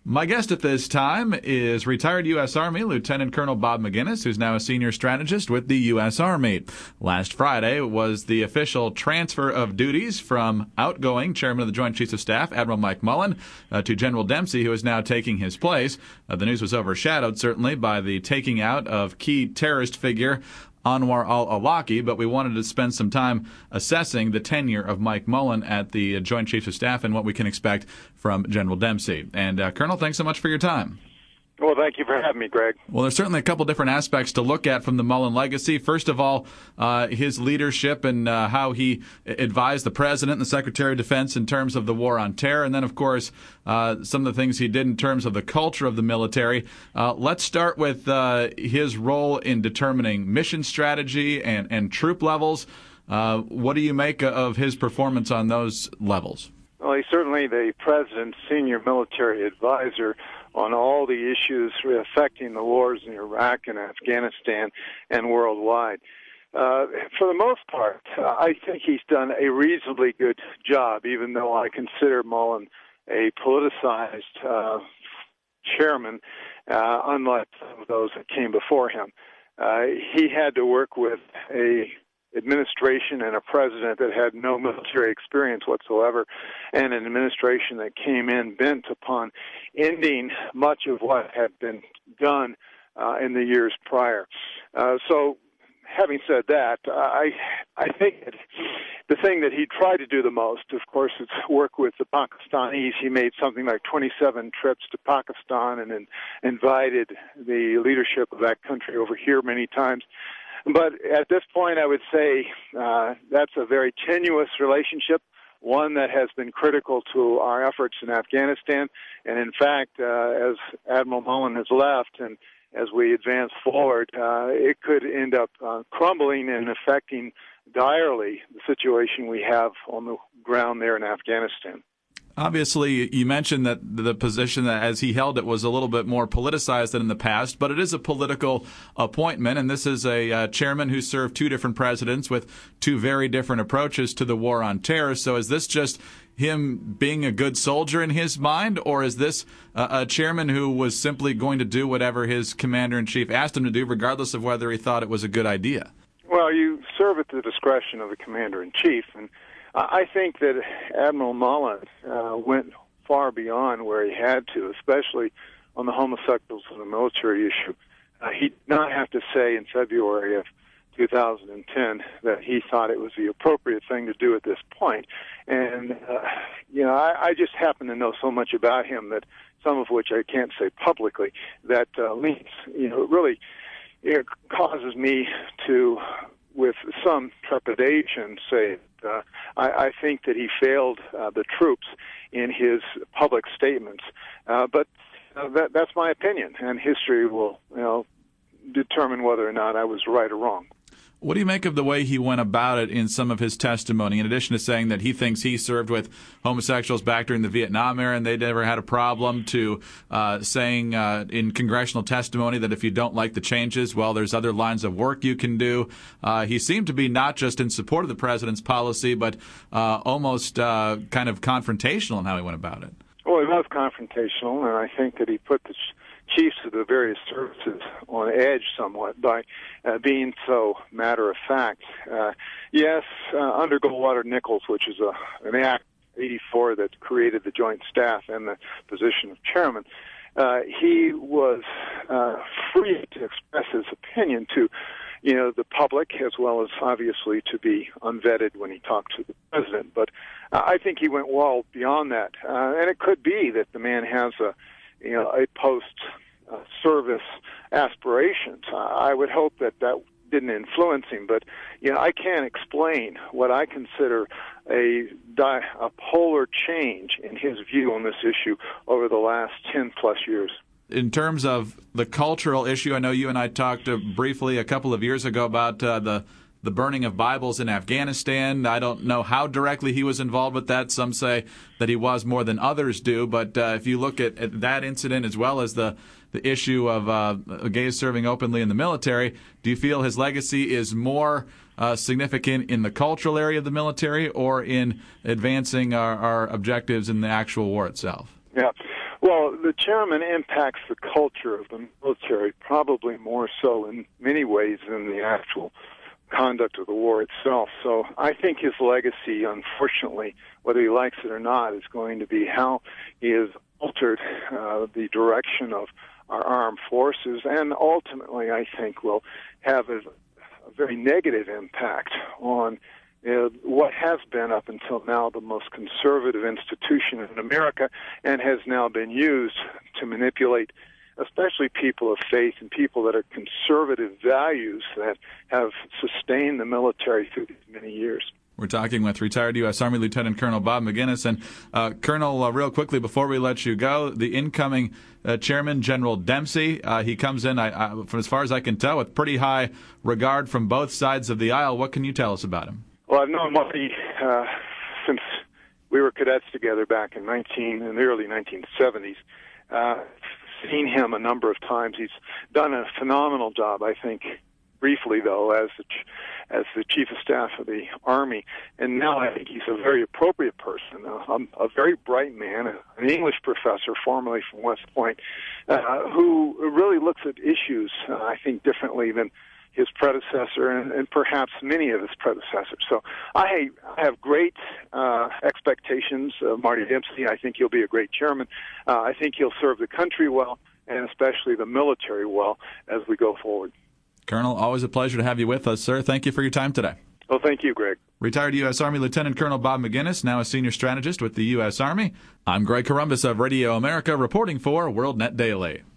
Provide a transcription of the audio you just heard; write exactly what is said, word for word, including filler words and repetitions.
My guest at this time is retired U S. Army Lieutenant Colonel Bob Maginnis, who's now a senior strategist with the U S. Army. Last Friday was the official transfer of duties from outgoing Chairman of the Joint Chiefs of Staff, Admiral Mike Mullen, uh, to General Dempsey, who is now taking his place. Uh, the news was overshadowed, certainly, by the taking out of key terrorist figure Anwar al-Awlaki, but we wanted to spend some time assessing the tenure of Mike Mullen at the Joint Chiefs of Staff and what we can expect from General Dempsey. And, uh, Colonel, thanks so much for your time. Well, thank you for having me, Greg. Well, there's certainly a couple different aspects to look at from the Mullen legacy. First of all, uh, his leadership and uh, how he advised the President and the Secretary of Defense in terms of the war on terror. And then, of course, uh, some of the things he did in terms of the culture of the military. Uh, let's start with uh, his role in determining mission strategy and, and troop levels. Uh, what do you make of his performance on those levels? Well, he's certainly the President's senior military advisor on all the issues affecting the wars in Iraq and Afghanistan and worldwide. Uh, for the most part, uh, I think he's done a reasonably good job, even though I consider Mullen a politicized uh, chairman, uh, unlike some of those that came before him. Uh, he had to work with a administration and a president that had no military experience whatsoever, and an administration that came in bent upon ending much of what had been done uh, in the years prior. Uh, so, having said that, I I think that the thing that he tried to do the most, of course, is work with the Pakistanis. He made something like twenty-seven trips to Pakistan and then invited the leadership of that country over here many times. But at this point, I would say uh, that's a very tenuous relationship, one that has been critical to our efforts in Afghanistan. And in fact, uh, as Admiral Mullen has left and as we advance forward, uh, it could end up uh, crumbling and affecting direly the situation we have on the ground there in Afghanistan. Obviously, you mentioned that the position that as he held it was a little bit more politicized than in the past, but it is a political appointment, and this is a uh, chairman who served two different presidents with two very different approaches to the war on terror. So is this just him being a good soldier in his mind, or is this uh, a chairman who was simply going to do whatever his commander-in-chief asked him to do, regardless of whether he thought it was a good idea? Well, you serve at the discretion of the commander-in-chief, and I think that Admiral Mullen uh, went far beyond where he had to, especially on the homosexuals and the military issue. Uh, he did not have to say in February of two thousand ten that he thought it was the appropriate thing to do at this point. And, uh, you know, I, I just happen to know so much about him that some of which I can't say publicly, that uh, leads, you know, really it causes me to, with some trepidation, say, Uh, I, I think that he failed uh, the troops in his public statements, uh, but uh, that, that's my opinion, and history will, you know, determine whether or not I was right or wrong. What do you make of the way he went about it in some of his testimony, in addition to saying that he thinks he served with homosexuals back during the Vietnam era and they never had a problem, to uh, saying uh, in congressional testimony that if you don't like the changes, well, there's other lines of work you can do. Uh, he seemed to be not just in support of the president's policy, but uh, almost uh, kind of confrontational in how he went about it. Well, he was confrontational, and I think that he put the chiefs of the various services on edge somewhat by uh, being so matter-of-fact. Uh, yes, uh, under Goldwater-Nichols, which is a, an Act eighty-four that created the Joint Staff and the position of chairman, uh, he was uh, free to express his opinion to, you know, the public, as well as obviously to be unvetted when he talked to the president. But uh, I think he went well beyond that, uh, and it could be that the man has a you know, a post-service uh, aspirations. Uh, I would hope that that didn't influence him, but, you know, I can't explain what I consider a, di- a polar change in his view on this issue over the last ten-plus years. In terms of the cultural issue, I know you and I talked uh, briefly a couple of years ago about uh, the the burning of Bibles in Afghanistan. I don't know how directly he was involved with that. Some say that he was more than others do. But uh, if you look at, at that incident as well as the, the issue of uh, gays serving openly in the military, do you feel his legacy is more uh, significant in the cultural area of the military or in advancing our, our objectives in the actual war itself? Yeah. Well, the chairman impacts the culture of the military probably more so in many ways than the actual conduct of the war itself. So I think his legacy, unfortunately, whether he likes it or not, is going to be how he has altered uh, the direction of our armed forces, and ultimately, I think, will have a, a very negative impact on uh, what has been up until now the most conservative institution in America, and has now been used to manipulate especially people of faith and people that are conservative values that have sustained the military through these many years. We're talking with retired U S. Army Lieutenant Colonel Bob Maginnis. And uh, Colonel, uh, real quickly before we let you go, the incoming uh, chairman, General Dempsey, uh, he comes in, I, I, from as far as I can tell, with pretty high regard from both sides of the aisle. What can you tell us about him? Well, I've known Marty uh, since we were cadets together back in nineteen in the early nineteen seventies. Uh, seen him a number of times. He's done a phenomenal job, I think, briefly, though, as the, as the Chief of Staff of the Army. And now I think he's a very appropriate person, uh, a, a very bright man, an English professor, formerly from West Point, uh, who really looks at issues, uh, I think, differently than his predecessor and, and perhaps many of his predecessors. So I, I have great uh, expectations of Marty Dempsey. I think he'll be a great chairman. Uh, I think he'll serve the country well, and especially the military well, as we go forward. Colonel, always a pleasure to have you with us, sir. Thank you for your time today. Well, thank you, Greg. Retired U S. Army Lieutenant Colonel Bob Maginnis, now a senior strategist with the U S. Army. I'm Greg Corombos of Radio America, reporting for WorldNet Daily.